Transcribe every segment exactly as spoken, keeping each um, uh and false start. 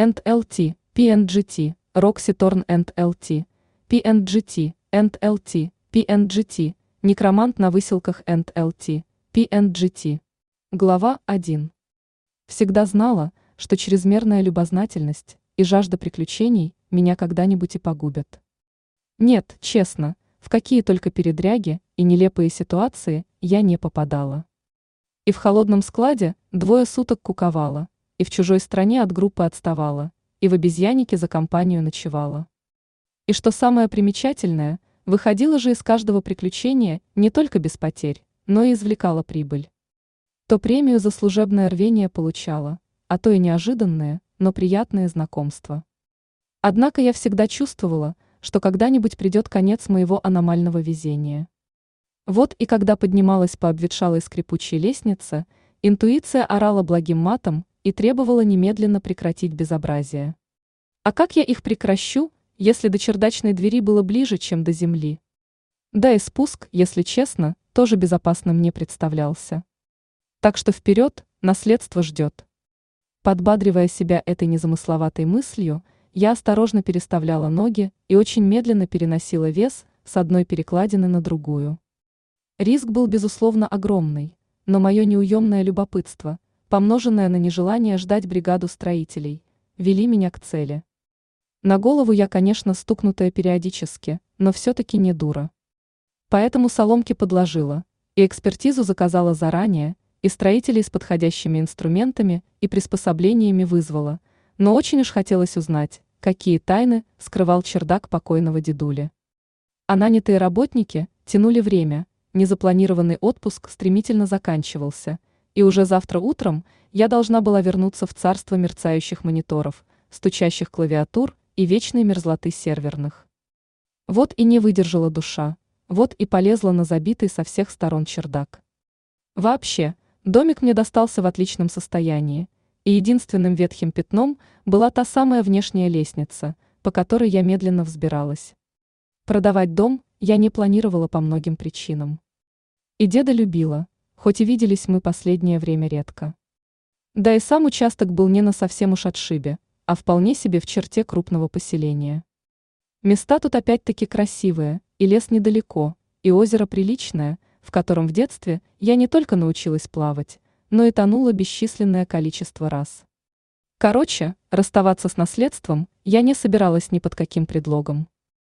энд эл ти, пи энд джи ти, Roxy Thorn энд эл ти, пи энд джи ти, энд эл ти, пи энд джи ти, Некромант на выселках энд эл ти, пи энд джи ти. Глава один. Всегда знала, что чрезмерная любознательность и жажда приключений меня когда-нибудь и погубят. Нет, честно, в какие только передряги и нелепые ситуации я не попадала. И в холодном складе двое суток куковала, и в чужой стране от группы отставала, и в обезьяннике за компанию ночевала. И что самое примечательное, выходила же из каждого приключения не только без потерь, но и извлекала прибыль. То премию за служебное рвение получала, а то и неожиданные, но приятные знакомства. Однако я всегда чувствовала, что когда-нибудь придет конец моего аномального везения. Вот и когда поднималась по обветшалой скрипучей лестнице, интуиция орала благим матом и требовала немедленно прекратить безобразие. А как я их прекращу, если до чердачной двери было ближе, чем до земли? Да и спуск, если честно, тоже безопасным не представлялся. Так что вперед, наследство ждет. Подбадривая себя этой незамысловатой мыслью, я осторожно переставляла ноги и очень медленно переносила вес с одной перекладины на другую. Риск был, безусловно, огромный, но мое неуемное любопытство, помноженное на нежелание ждать бригаду строителей, вели меня к цели. На голову я, конечно, стукнутая периодически, но все-таки не дура. Поэтому соломки подложила, и экспертизу заказала заранее, и строителей с подходящими инструментами и приспособлениями вызвала, но очень уж хотелось узнать, какие тайны скрывал чердак покойного дедули. А нанятые работники тянули время, незапланированный отпуск стремительно заканчивался, и уже завтра утром я должна была вернуться в царство мерцающих мониторов, стучащих клавиатур и вечной мерзлоты серверных. Вот и не выдержала душа, вот и полезла на забитый со всех сторон чердак. Вообще, домик мне достался в отличном состоянии, и единственным ветхим пятном была та самая внешняя лестница, по которой я медленно взбиралась. Продавать дом я не планировала по многим причинам. И деда любила, хоть и виделись мы последнее время редко. Да и сам участок был не на совсем уж отшибе, а вполне себе в черте крупного поселения. Места тут опять-таки красивые, и лес недалеко, и озеро приличное, в котором в детстве я не только научилась плавать, но и тонула бесчисленное количество раз. Короче, расставаться с наследством я не собиралась ни под каким предлогом.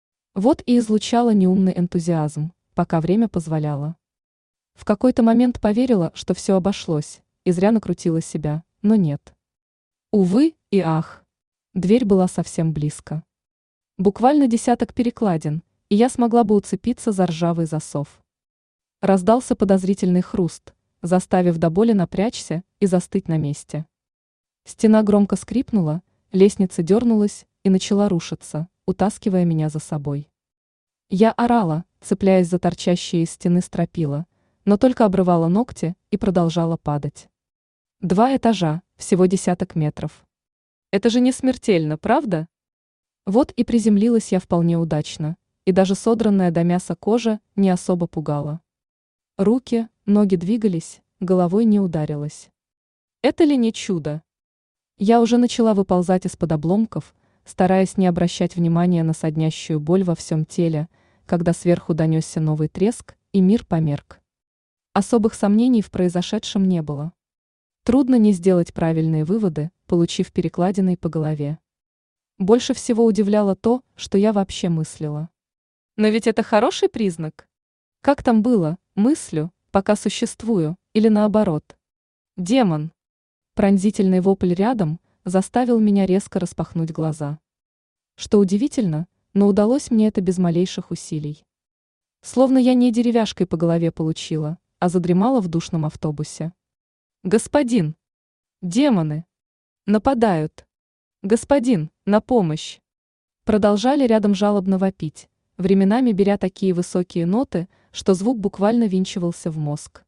Вот и излучала неумный энтузиазм, пока время позволяло. В какой-то момент поверила, что все обошлось, и зря накрутила себя, но нет. Увы и ах. Дверь была совсем близко. Буквально десяток перекладин, и я смогла бы уцепиться за ржавый засов. Раздался подозрительный хруст, заставив до боли напрячься и застыть на месте. Стена громко скрипнула, лестница дернулась и начала рушиться, утаскивая меня за собой. Я орала, цепляясь за торчащие из стены стропила, но только обрывала ногти и продолжала падать. Два этажа, всего десяток метров. Это же не смертельно, правда? Вот и приземлилась я вполне удачно, и даже содранная до мяса кожа не особо пугала. Руки, ноги двигались, головой не ударилась. Это ли не чудо? Я уже начала выползать из-под обломков, стараясь не обращать внимания на соднящую боль во всем теле, когда сверху донесся новый треск, и мир померк. Особых сомнений в произошедшем не было. Трудно не сделать правильные выводы, получив перекладиной по голове. Больше всего удивляло то, что я вообще мыслила. Но ведь это хороший признак. Как там было, мыслю, пока существую, или наоборот? Демон. Пронзительный вопль рядом заставил меня резко распахнуть глаза. Что удивительно, но удалось мне это без малейших усилий. Словно я не деревяшкой по голове получила, а задремала в душном автобусе. Господин! Демоны! Нападают! Господин, на помощь! Продолжали рядом жалобно вопить, временами беря такие высокие ноты, что звук буквально винчивался в мозг.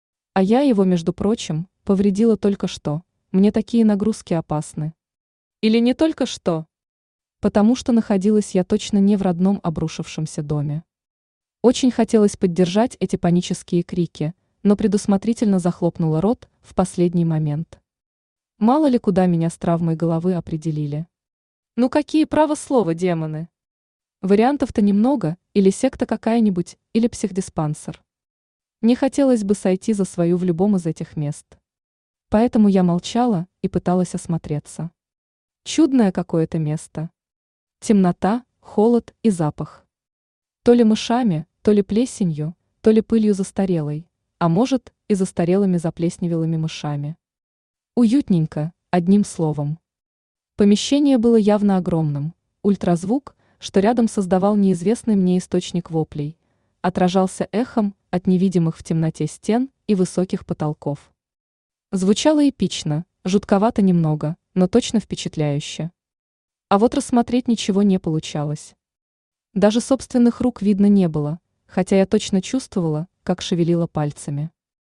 А я его, между прочим, повредила только что, мне такие нагрузки опасны. Или не только что? Потому что находилась я точно не в родном обрушившемся доме. Очень хотелось поддержать эти панические крики, но предусмотрительно захлопнула рот в последний момент. Мало ли куда меня с травмой головы определили. Ну какие право слова, демоны? Вариантов-то немного, или секта какая-нибудь, или психдиспансер. Не хотелось бы сойти за свою в любом из этих мест. Поэтому я молчала и пыталась осмотреться. Чудное какое-то место. Темнота, холод и запах. То ли мышами, то ли плесенью, то ли пылью застарелой, а может и застарелыми заплесневелыми мышами. Уютненько, одним словом. Помещение было явно огромным. Ультразвук, что рядом создавал неизвестный мне источник воплей, отражался эхом от невидимых в темноте стен и высоких потолков. Звучало эпично, жутковато немного, но точно впечатляюще. А вот рассмотреть ничего не получалось. Даже собственных рук видно не было, хотя я точно чувствовала, как шевелила пальцами.